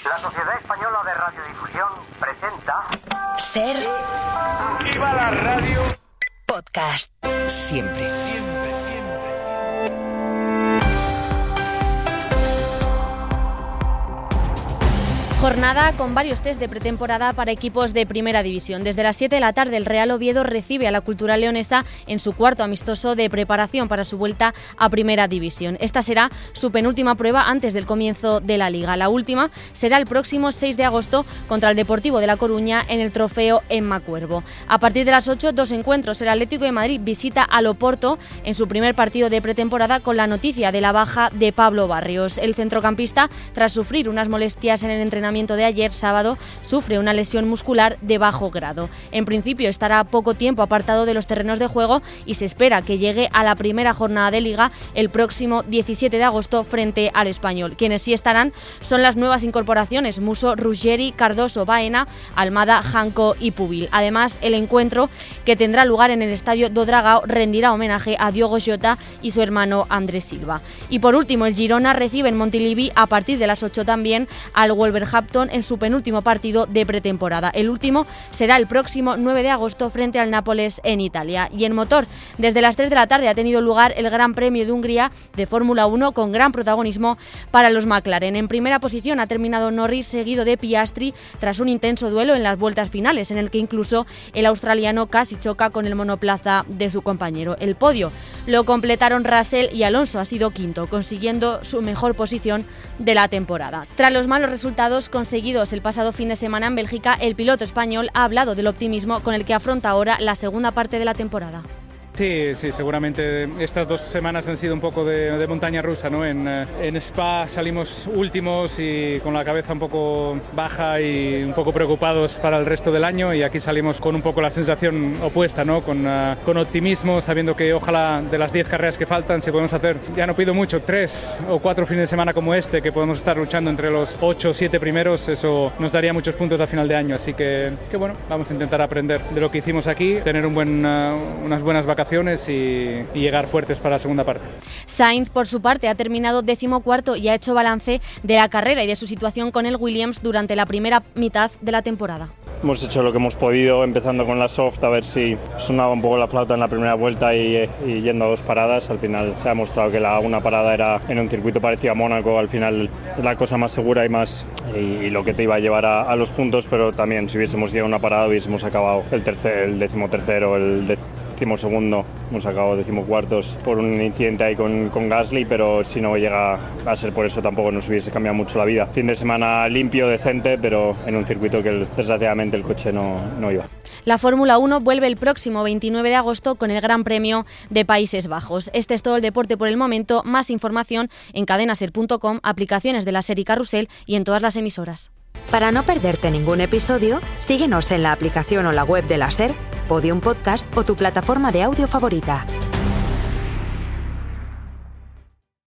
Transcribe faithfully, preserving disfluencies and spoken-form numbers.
La Sociedad Española de Radiodifusión presenta... Ser... ¡Viva la radio! Podcast. Siempre, siempre, siempre. Jornada con varios test de pretemporada para equipos de Primera División. Desde las siete de la tarde el Real Oviedo recibe a la Cultural Leonesa en su cuarto amistoso de preparación para su vuelta a Primera División. Esta será su penúltima prueba antes del comienzo de la Liga. La última será el próximo seis de agosto contra el Deportivo de La Coruña en el Trofeo Emma Cuervo. A partir de las ocho, dos encuentros. El Atlético de Madrid visita al Oporto en su primer partido de pretemporada con la noticia de la baja de Pablo Barrios. El centrocampista, tras sufrir unas molestias en el entrenamiento de ayer sábado, sufre una lesión muscular de bajo grado. En principio estará poco tiempo apartado de los terrenos de juego y se espera que llegue a la primera jornada de Liga el próximo diecisiete de agosto frente al Español. Quienes sí estarán son las nuevas incorporaciones: Muso, Ruggeri, Cardoso, Baena, Almada, Janco y Pubil. Además, el encuentro, que tendrá lugar en el Estadio do Dragao, rendirá homenaje a Diogo Jota y su hermano Andrés Silva. Y por último, el Girona recibe en Montilivi a partir de las ocho también al Wolverhampton en su penúltimo partido de pretemporada. El último será el próximo nueve de agosto frente al Nápoles en Italia. Y en motor, desde las tres de la tarde ha tenido lugar el Gran Premio de Hungría de Fórmula uno con gran protagonismo para los McLaren. En primera posición ha terminado Norris, seguido de Piastri, tras un intenso duelo en las vueltas finales, en el que incluso el australiano casi choca con el monoplaza de su compañero. El podio lo completaron Russell y Alonso ha sido quinto, consiguiendo su mejor posición de la temporada. Tras los malos resultados conseguidos el pasado fin de semana en Bélgica, el piloto español ha hablado del optimismo con el que afronta ahora la segunda parte de la temporada. Sí, sí, seguramente estas dos semanas han sido un poco de, de montaña rusa, ¿no? En, en Spa salimos últimos y con la cabeza un poco baja y un poco preocupados para el resto del año, y aquí salimos con un poco la sensación opuesta, ¿no? Con, uh, con optimismo, sabiendo que ojalá de las diez carreras que faltan, si podemos hacer, ya no pido mucho, tres o cuatro fines de semana como este, que podemos estar luchando entre los ocho o siete primeros, eso nos daría muchos puntos a final de año, así que, que bueno, vamos a intentar aprender de lo que hicimos aquí, tener un buen, uh, unas buenas vacaciones Y, y llegar fuertes para la segunda parte. Sainz, por su parte, ha terminado decimocuarto y ha hecho balance de la carrera y de su situación con el Williams durante la primera mitad de la temporada. Hemos hecho lo que hemos podido, empezando con la soft, a ver si sonaba un poco la flauta en la primera vuelta y, y yendo a dos paradas. Al final se ha demostrado que la una parada era en un circuito parecido a Mónaco, al final es la cosa más segura y más y, y lo que te iba a llevar a, a los puntos, pero también si hubiésemos llegado a una parada hubiésemos acabado el tercer, el decimotercero, el de, segundo, hemos acabado decimocuartos por un incidente ahí con, con Gasly, pero si no llega a ser por eso tampoco nos hubiese cambiado mucho la vida. Fin de semana limpio, decente, pero en un circuito que el, desgraciadamente el coche no, no iba. La Fórmula uno vuelve el próximo veintinueve de agosto con el Gran Premio de Países Bajos. Este es todo el deporte por el momento. Más información en cadenaser punto com, aplicaciones de la SER y Carrusel y en todas las emisoras. Para no perderte ningún episodio, síguenos en la aplicación o la web de la SER, Podium Podcast o tu plataforma de audio favorita.